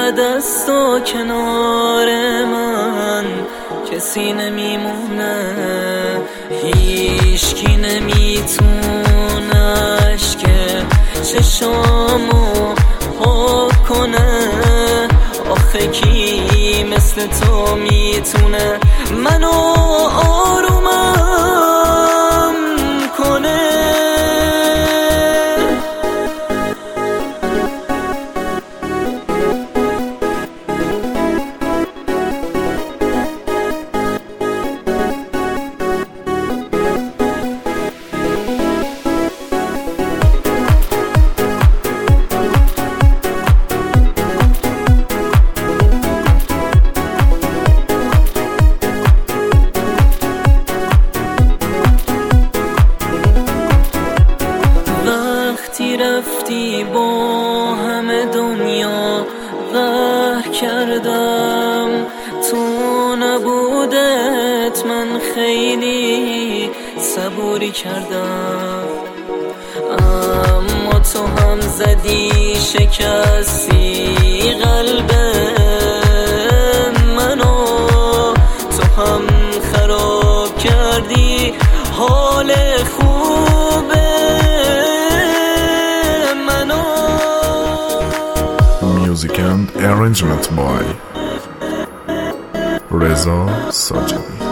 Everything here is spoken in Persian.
بعد از تو کنار من کسی نمیمونه، هیچکی نمیتونش که چشامو پاک کنه. آخه کی مثل تو میتونه منو آرومم کنه؟ رفتی با همه دنیا قهر کردم، تو نبودت من خیلی صبوری کردم. اما تو هم زدی شکستی قلب منو، تو هم خراب کردی حال خوبه. Music and arrangement by Reza Sajadi.